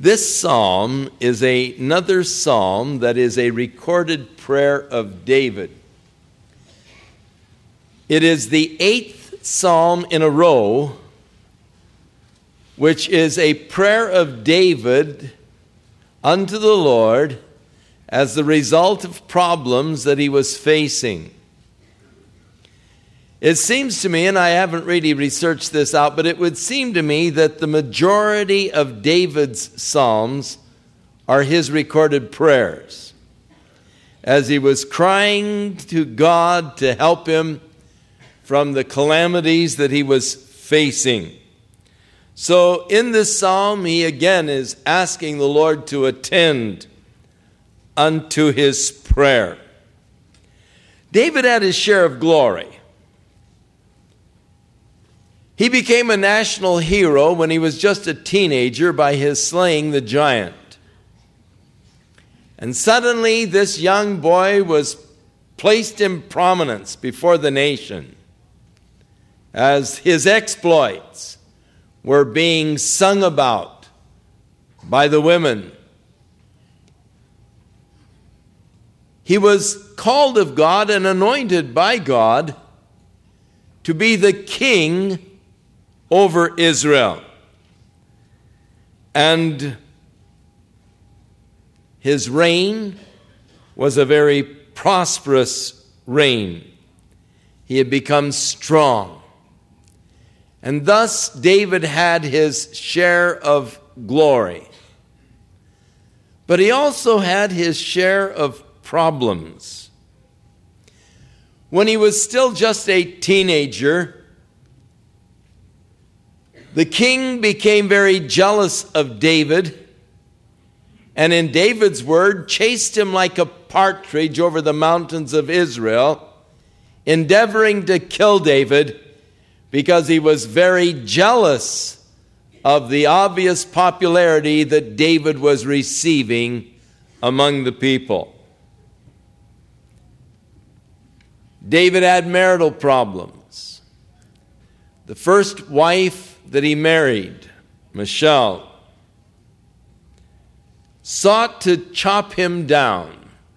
This psalm is another psalm that is a recorded prayer of David. It is the 8th psalm in a row, which is a prayer of David unto the Lord as the result of problems that he was facing. It seems to me, and I haven't really researched this out, but it would seem to me that the majority of David's psalms are his recorded prayers, as he was crying to God to help him from the calamities that he was facing. So in this psalm, he again is asking the Lord to attend unto his prayer. David had his share of glory. He became a national hero when he was just a teenager by his slaying the giant. And suddenly this young boy was placed in prominence before the nation as his exploits were being sung about by the women. He was called of God and anointed by God to be the king over Israel. And his reign was a very prosperous reign. He had become strong. And thus David had his share of glory. But he also had his share of problems. When he was still just a teenager, the king became very jealous of David, and in David's word, chased him like a partridge over the mountains of Israel, endeavoring to kill David because he was very jealous of the obvious popularity that David was receiving among the people. David had marital problems. The first wife that he married, Michal, sought to chop him down.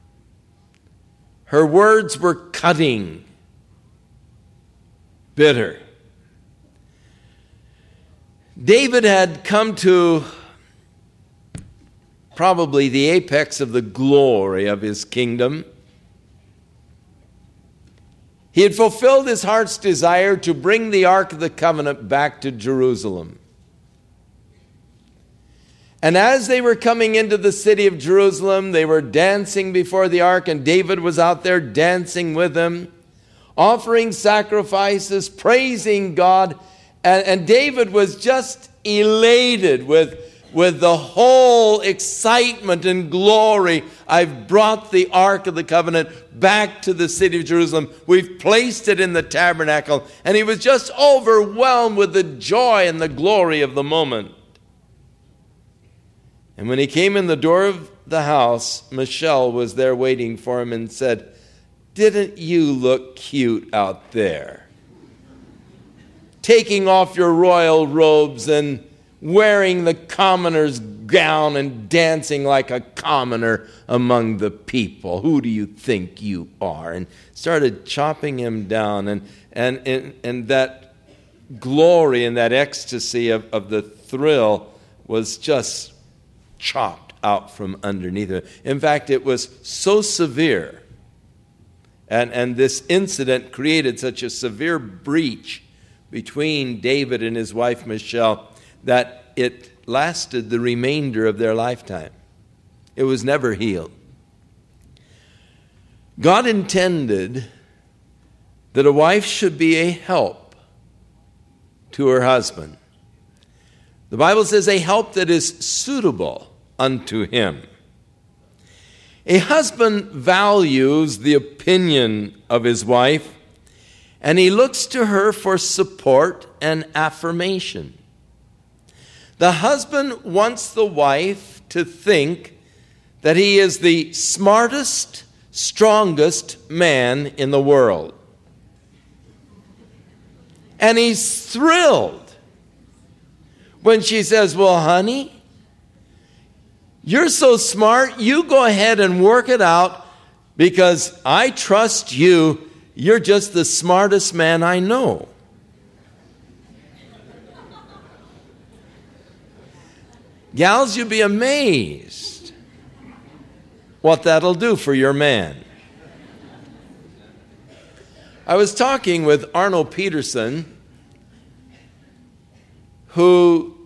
Her words were cutting, bitter. David had come to probably the apex of the glory of his kingdom. He had fulfilled his heart's desire to bring the Ark of the Covenant back to Jerusalem. And as they were coming into the city of Jerusalem, they were dancing before the Ark, and David was out there dancing with them, offering sacrifices, praising God. And David was just elated with the whole excitement and glory. I've brought the Ark of the Covenant back to the city of Jerusalem. We've placed it in the tabernacle. And he was just overwhelmed with the joy and the glory of the moment. And when he came in the door of the house, Michal was there waiting for him and said, "Didn't you look cute out there? Taking off your royal robes and wearing the commoner's gown and dancing like a commoner among the people. Who do you think you are?" And started chopping him down. And that glory and that ecstasy of the thrill was just chopped out from underneath it. In fact, it was so severe, and this incident created such a severe breach between David and his wife Michal that it lasted the remainder of their lifetime. It was never healed. God intended that a wife should be a help to her husband. The Bible says a help that is suitable unto him. A husband values the opinion of his wife, and he looks to her for support and affirmation. The husband wants the wife to think that he is the smartest, strongest man in the world. And he's thrilled when she says, "Well, honey, You're so smart, you go ahead and work it out because I trust you. You're just the smartest man I know. Gals, you'll be amazed what that'll do for your man. I was talking with Arnold Peterson, who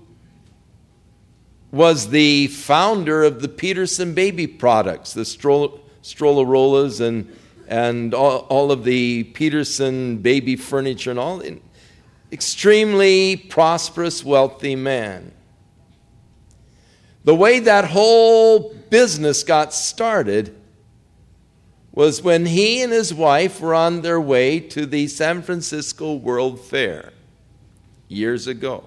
was the founder of the Peterson baby products, the Strollarollas and all of the Peterson baby furniture and all. Extremely prosperous, wealthy man. The way that whole business got started was when he and his wife were on their way to the San Francisco World Fair years ago.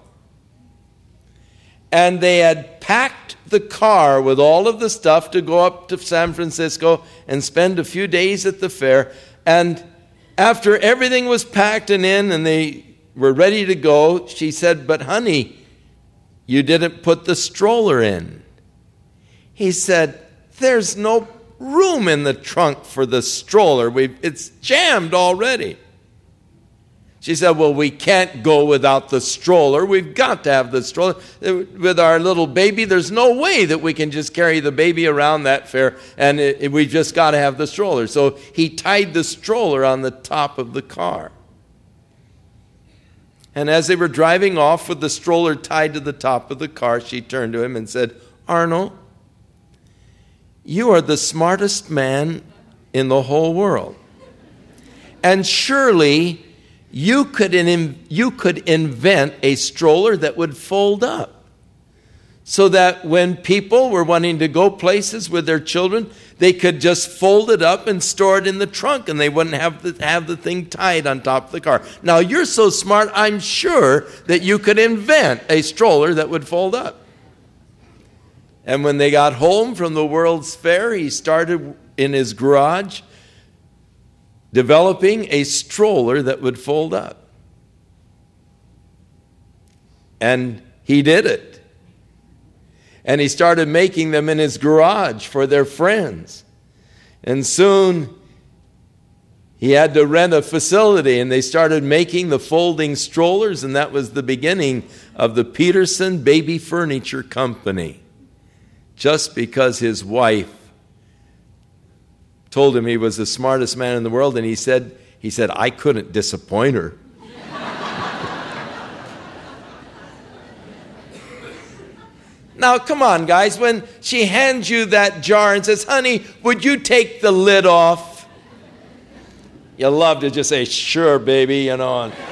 And they had packed the car with all of the stuff to go up to San Francisco and spend a few days at the fair. And after everything was packed and in and they were ready to go, she said, "But honey, you didn't put the stroller in." He said, "There's no room in the trunk for the stroller. It's jammed already." She said, "Well, we can't go without the stroller. We've got to have the stroller. With our little baby, there's no way that we can just carry the baby around that fair, and we just got to have the stroller." So he tied the stroller on the top of the car. And as they were driving off with the stroller tied to the top of the car, she turned to him and said, "Arnold, you are the smartest man in the whole world. And surely you could invent a stroller that would fold up so that when people were wanting to go places with their children, they could just fold it up and store it in the trunk and they wouldn't have the thing tied on top of the car. Now, you're so smart, I'm sure that you could invent a stroller that would fold up." And when they got home from the World's Fair, he started in his garage developing a stroller that would fold up. And he did it. And he started making them in his garage for their friends. And soon he had to rent a facility, and they started making the folding strollers, and that was the beginning of the Peterson Baby Furniture Company. Just because his wife told him he was the smartest man in the world, and he said, "I couldn't disappoint her." Now, come on, guys. When she hands you that jar and says, "Honey, would you take the lid off?" You love to just say, "Sure, baby," you know. And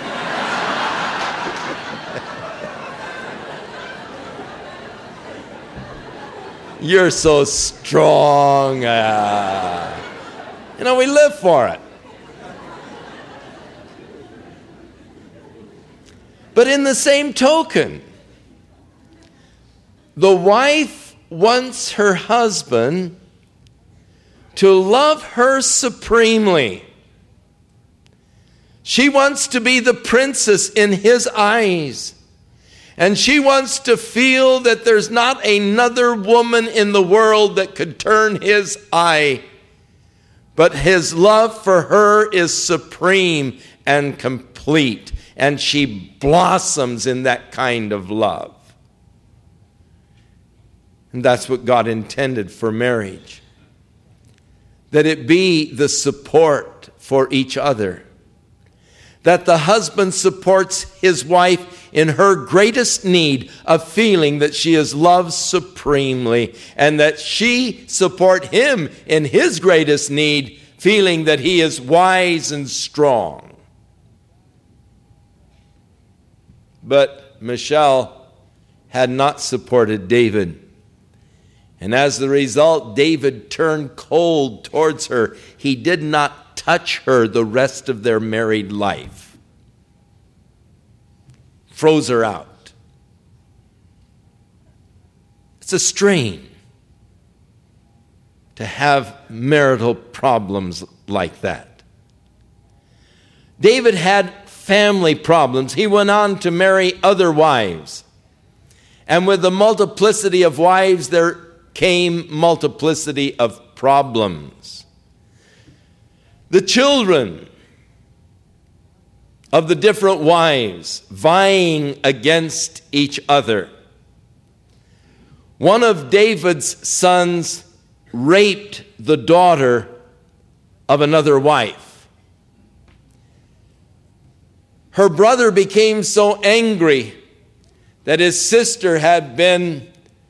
you're so strong. We live for it. But in the same token, the wife wants her husband to love her supremely. She wants to be the princess in his eyes. And she wants to feel that there's not another woman in the world that could turn his eye. But his love for her is supreme and complete. And she blossoms in that kind of love. And that's what God intended for marriage. That it be the support for each other. That the husband supports his wife in her greatest need of feeling that she is loved supremely, and that she support him in his greatest need, feeling that he is wise and strong. But Michal had not supported David. And as the result, David turned cold towards her. He did not touch her the rest of their married life. Froze her out. It's a strain to have marital problems like that. David had family problems. He went on to marry other wives. And with the multiplicity of wives, there came multiplicity of problems. The children of the different wives vying against each other. One of David's sons raped the daughter of another wife. Her brother became so angry that his sister had been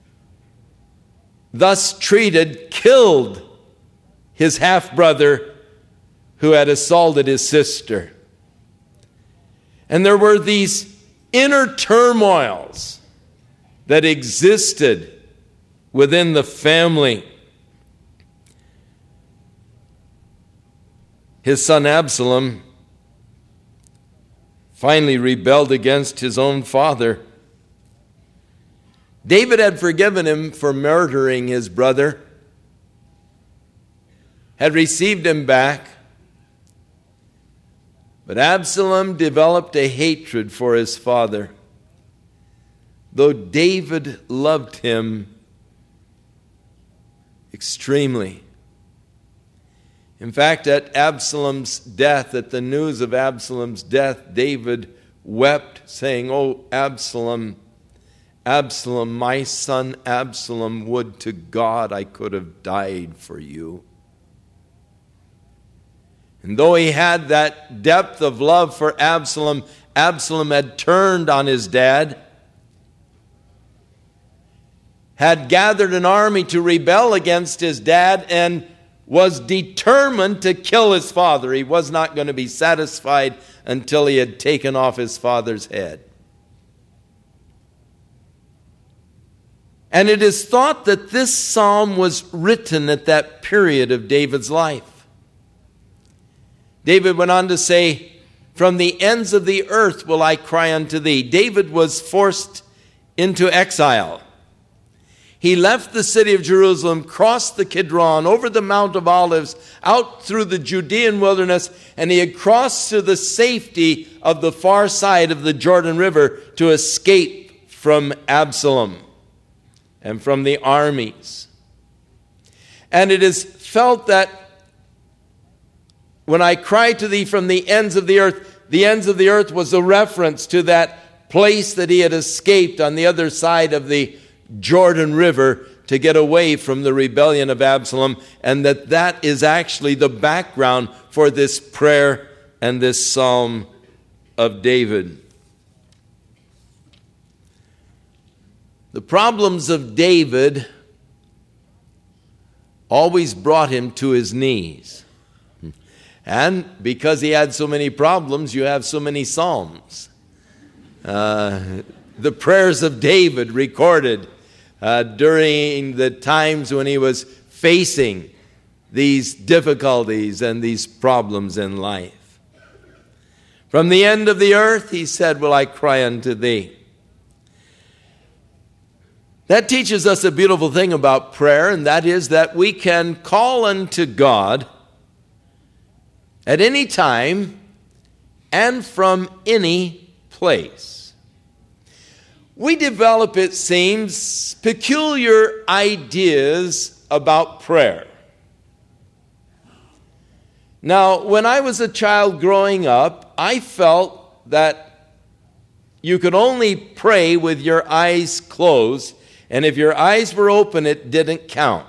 thus treated, killed his half-brother who had assaulted his sister. And there were these inner turmoils that existed within the family. His son Absalom finally rebelled against his own father. David had forgiven him for murdering his brother, had received him back, but Absalom developed a hatred for his father. Though David loved him extremely. In fact, at Absalom's death, at the news of Absalom's death, David wept, saying, "Oh, Absalom, Absalom, my son Absalom, would to God I could have died for you." And though he had that depth of love for Absalom, Absalom had turned on his dad, had gathered an army to rebel against his dad, and was determined to kill his father. He was not going to be satisfied until he had taken off his father's head. And it is thought that this psalm was written at that period of David's life. David went on to say, "From the ends of the earth will I cry unto thee." David was forced into exile. He left the city of Jerusalem, crossed the Kidron, over the Mount of Olives, out through the Judean wilderness, and he had crossed to the safety of the far side of the Jordan River to escape from Absalom and from the armies. And it is felt that when I cry to thee from the ends of the earth was a reference to that place that he had escaped on the other side of the Jordan River to get away from the rebellion of Absalom, and that is actually the background for this prayer and this psalm of David. The problems of David always brought him to his knees. And because he had so many problems, you have so many psalms. The prayers of David recorded during the times when he was facing these difficulties and these problems in life. From the end of the earth, he said, will I cry unto thee. That teaches us a beautiful thing about prayer, and that is that we can call unto God at any time and from any place. We develop, it seems, peculiar ideas about prayer. Now, when I was a child growing up, I felt that you could only pray with your eyes closed, and if your eyes were open, it didn't count.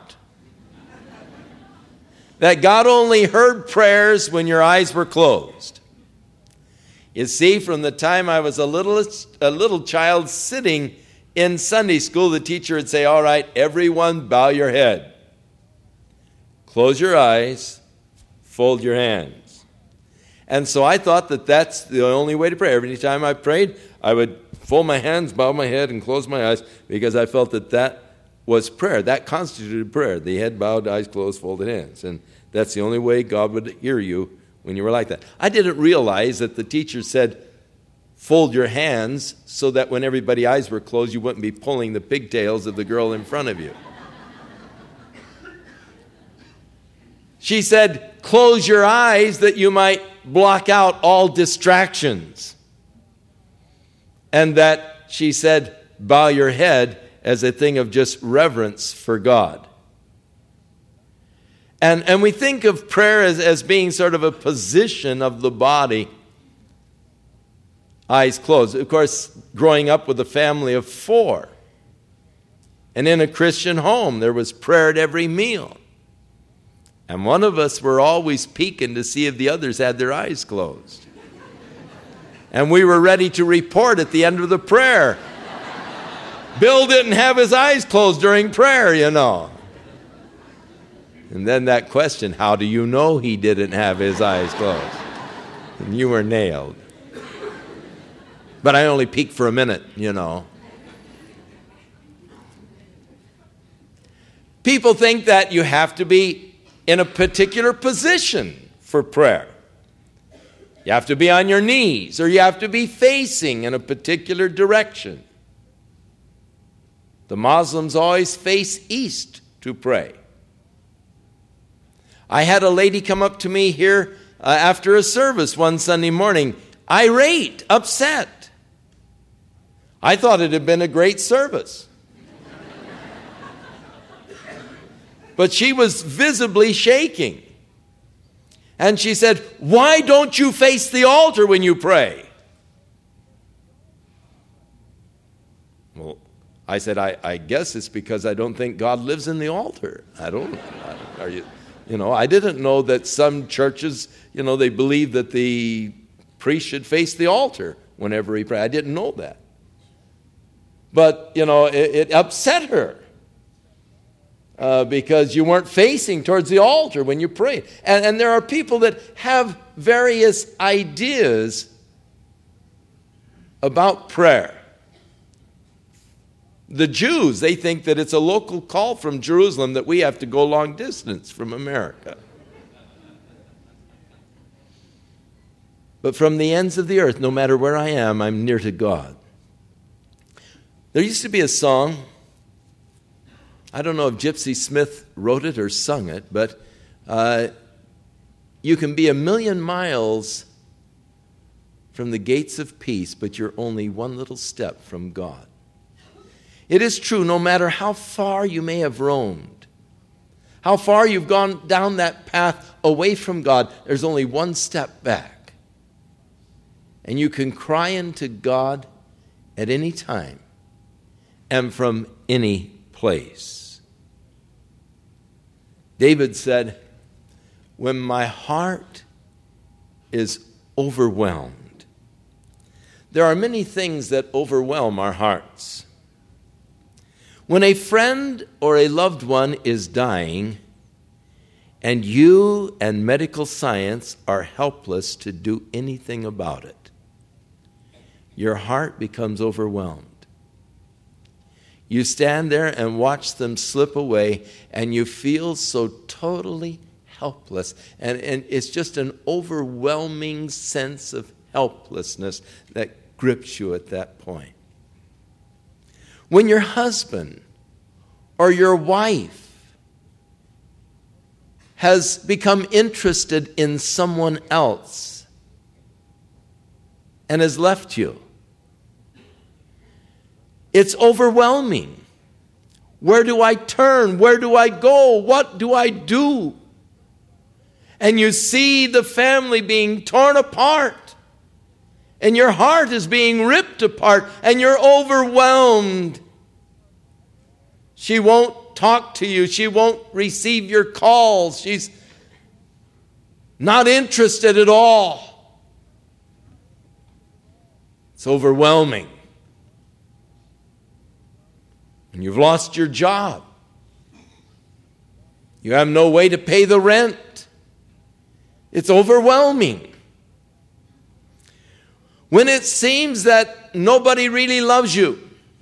That God only heard prayers when your eyes were closed. You see, from the time I was a little child sitting in Sunday school, the teacher would say, all right, everyone bow your head. Close your eyes, fold your hands. And so I thought that that's the only way to pray. Every time I prayed, I would fold my hands, bow my head, and close my eyes, because I felt that that was prayer. That constituted prayer. The head bowed, eyes closed, folded hands. And that's the only way God would hear you when you were like that. I didn't realize that the teacher said, fold your hands, so that when everybody's eyes were closed, you wouldn't be pulling the pigtails of the girl in front of you. She said, close your eyes that you might block out all distractions. And that, she said, bow your head, as a thing of just reverence for God. And we think of prayer as being sort of a position of the body, eyes closed. Of course, growing up with a family of 4, and in a Christian home, there was prayer at every meal. And one of us were always peeking to see if the others had their eyes closed. And we were ready to report at the end of the prayer. Bill didn't have his eyes closed during prayer, you know. And then that question, how do you know he didn't have his eyes closed? And you were nailed. But I only peeked for a minute, you know. People think that you have to be in a particular position for prayer. You have to be on your knees, or you have to be facing in a particular direction. The Muslims always face east to pray. I had a lady come up to me here after a service one Sunday morning, irate, upset. I thought it had been a great service. But she was visibly shaking. And she said, "Why don't you face the altar when you pray?" Well, I said, I guess it's because I don't think God lives in the altar. I didn't know that some churches, they believe that the priest should face the altar whenever he prays. I didn't know that. But, it upset her. Because you weren't facing towards the altar when you prayed. And there are people that have various ideas about prayer. The Jews, they think that it's a local call from Jerusalem that we have to go long distance from America. But from the ends of the earth, no matter where I am, I'm near to God. There used to be a song. I don't know if Gypsy Smith wrote it or sung it, but you can be 1,000,000 miles from the gates of peace, but you're only one little step from God. It is true, no matter how far you may have roamed, how far you've gone down that path away from God, there's only one step back. And you can cry unto God at any time and from any place. David said, "When my heart is overwhelmed." There are many things that overwhelm our hearts. When a friend or a loved one is dying, and you and medical science are helpless to do anything about it, your heart becomes overwhelmed. You stand there and watch them slip away, and you feel so totally helpless. And it's just an overwhelming sense of helplessness that grips you at that point. When your husband or your wife has become interested in someone else and has left you, it's overwhelming. Where do I turn? Where do I go? What do I do? And you see the family being torn apart. And your heart is being ripped apart. And you're overwhelmed. She won't talk to you. She won't receive your calls. She's not interested at all. It's overwhelming. And you've lost your job. You have no way to pay the rent. It's overwhelming. When it seems that nobody really loves you.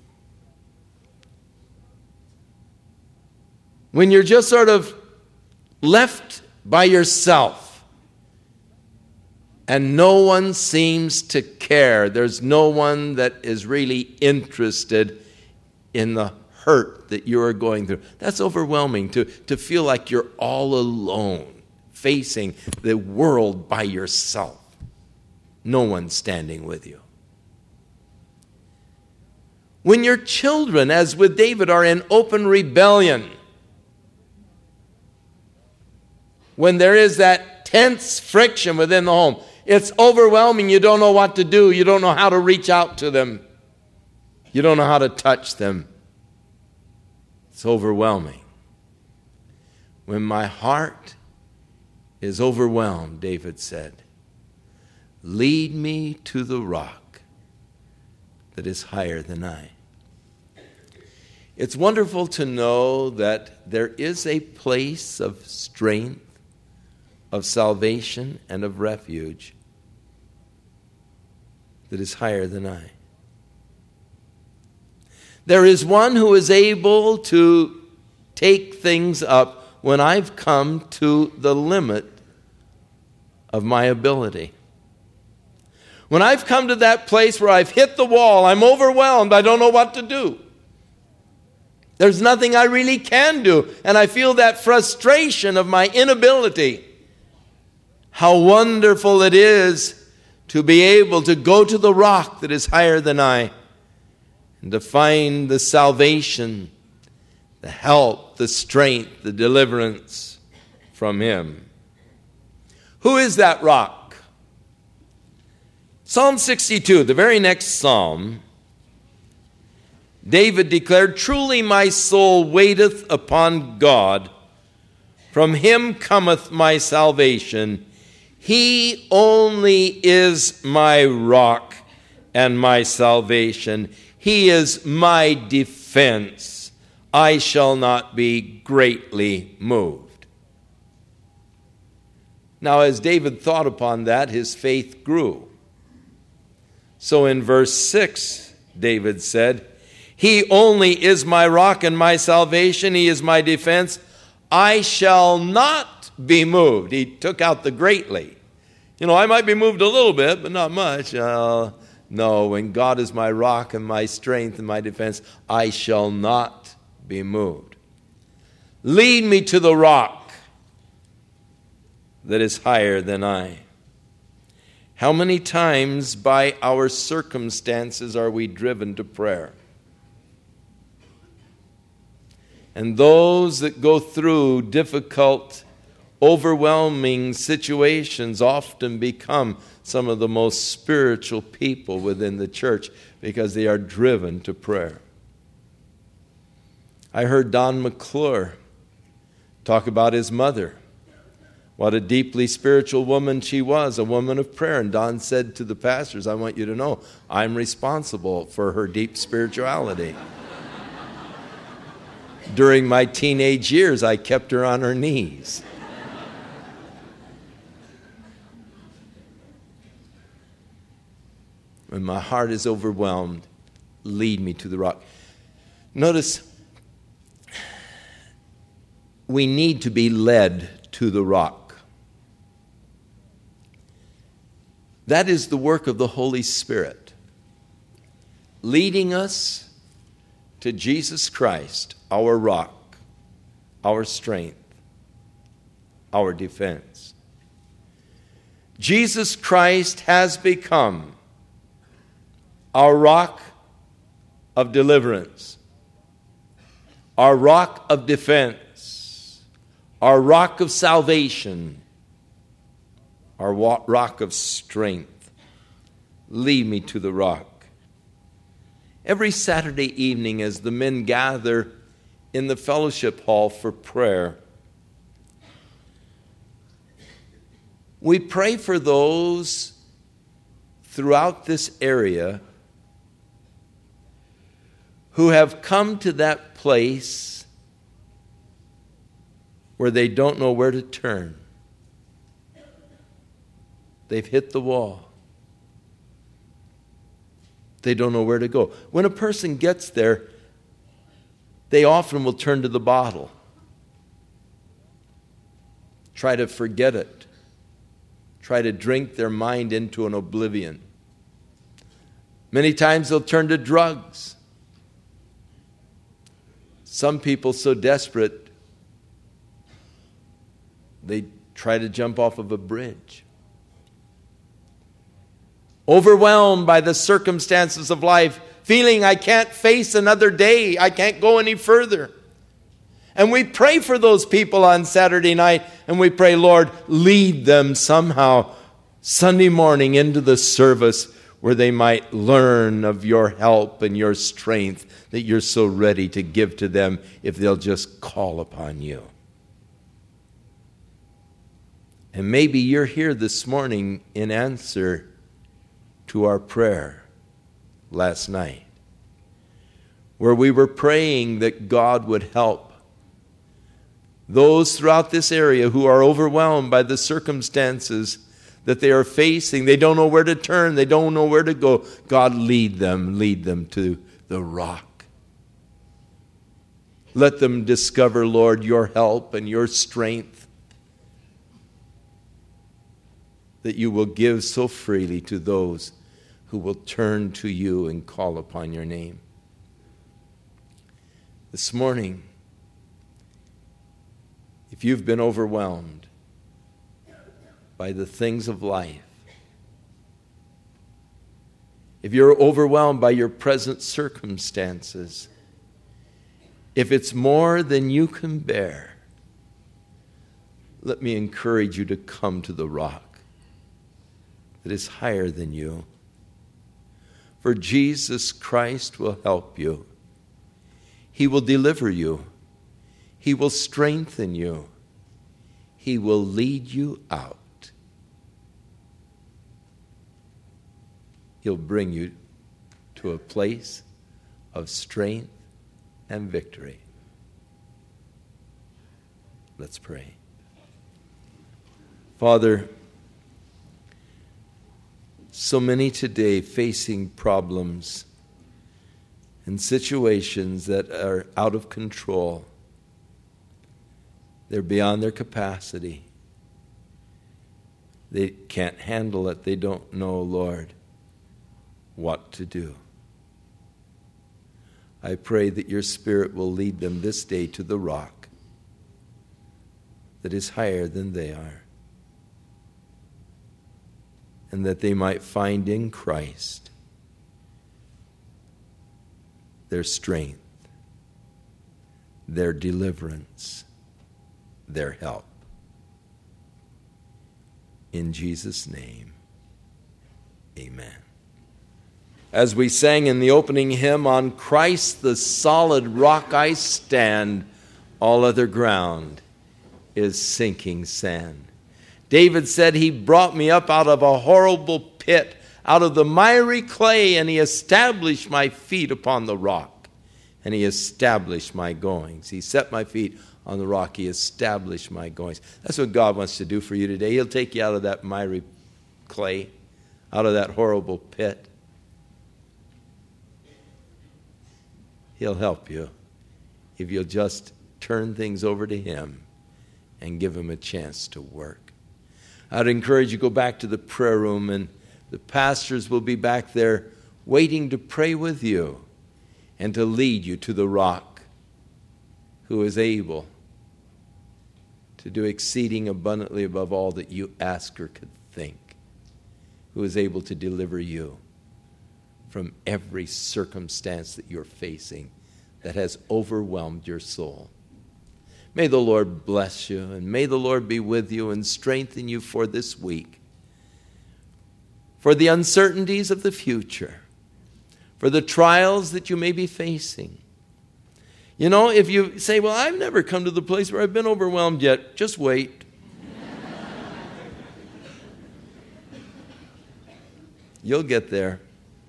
When you're just sort of left by yourself. And no one seems to care. There's no one that is really interested in the hurt that you are going through. That's overwhelming, to feel like you're all alone, facing the world by yourself. No one standing with you. When your children, as with David, are in open rebellion, when there is that tense friction within the home, it's overwhelming. You don't know what to do. You don't know how to reach out to them. You don't know how to touch them. It's overwhelming. When my heart is overwhelmed, David said, lead me to the rock that is higher than I. It's wonderful to know that there is a place of strength, of salvation, and of refuge that is higher than I. There is one who is able to take things up when I've come to the limit of my ability. When I've come to that place where I've hit the wall, I'm overwhelmed, I don't know what to do. There's nothing I really can do, and I feel that frustration of my inability. How wonderful it is to be able to go to the rock that is higher than I and to find the salvation, the help, the strength, the deliverance from Him. Who is that rock? Psalm 62, the very next psalm, David declared, truly my soul waiteth upon God. From Him cometh my salvation. He only is my rock and my salvation. He is my defense. I shall not be greatly moved. Now, as David thought upon that, his faith grew. So in verse 6, David said, He only is my rock and my salvation. He is my defense. I shall not be moved. He took out the greatly. I might be moved a little bit, but not much. No, when God is my rock and my strength and my defense, I shall not be moved. Lead me to the rock that is higher than I. How many times by our circumstances are we driven to prayer? And those that go through difficult, overwhelming situations often become some of the most spiritual people within the church because they are driven to prayer. I heard Don McClure talk about his mother. What a deeply spiritual woman she was, a woman of prayer. And Don said to the pastors, I want you to know, I'm responsible for her deep spirituality. During my teenage years, I kept her on her knees. When my heart is overwhelmed, lead me to the rock. Notice, we need to be led to the rock. That is the work of the Holy Spirit, leading us to Jesus Christ, our rock, our strength, our defense. Jesus Christ has become our rock of deliverance, our rock of defense, our rock of salvation, our rock of strength. Lead me to the rock. Every Saturday evening as the men gather in the fellowship hall for prayer, we pray for those throughout this area who have come to that place where they don't know where to turn. They've hit the wall. They don't know where to go. When a person gets there, they often will turn to the bottle. Try to forget it. Try to drink their mind into an oblivion. Many times they'll turn to drugs. Some people so desperate, they try to jump off of a bridge. Overwhelmed by the circumstances of life, feeling I can't face another day, I can't go any further. And we pray for those people on Saturday night, and we pray, Lord, lead them somehow Sunday morning into the service where they might learn of your help and your strength that you're so ready to give to them if they'll just call upon you. And maybe you're here this morning in answer to our prayer last night, where we were praying that God would help those throughout this area who are overwhelmed by the circumstances that they are facing. They don't know where to turn. They don't know where to go. God, lead them to the rock. Let them discover, Lord, your help and your strength that you will give so freely to those who will turn to you and call upon your name. This morning, if you've been overwhelmed by the things of life, if you're overwhelmed by your present circumstances, if it's more than you can bear, let me encourage you to come to the rock that is higher than you. For Jesus Christ will help you. He will deliver you. He will strengthen you. He will lead you out. He'll bring you to a place of strength and victory. Let's pray. Father, so many today facing problems and situations that are out of control. They're beyond their capacity. They can't handle it. They don't know, Lord, what to do. I pray that your Spirit will lead them this day to the rock that is higher than they are, and that they might find in Christ their strength, their deliverance, their help. In Jesus' name, amen. As we sang in the opening hymn, on Christ the solid rock I stand, all other ground is sinking sand. David said, he brought me up out of a horrible pit, out of the miry clay, and he established my feet upon the rock, and he established my goings. He set my feet on the rock. He established my goings. That's what God wants to do for you today. He'll take you out of that miry clay, out of that horrible pit. He'll help you if you'll just turn things over to him and give him a chance to work. I'd encourage you to go back to the prayer room, and the pastors will be back there waiting to pray with you and to lead you to the rock who is able to do exceeding abundantly above all that you ask or could think, who is able to deliver you from every circumstance that you're facing that has overwhelmed your soul. May the Lord bless you, and may the Lord be with you and strengthen you for this week, for the uncertainties of the future, for the trials that you may be facing. You know, if you say, well, I've never come to the place where I've been overwhelmed yet, just wait. You'll get there.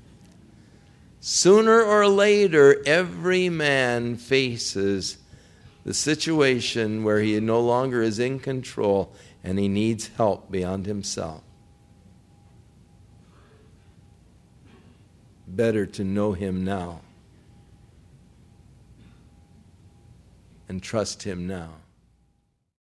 Sooner or later, every man faces the situation where he no longer is in control and he needs help beyond himself. Better to know him now and trust him now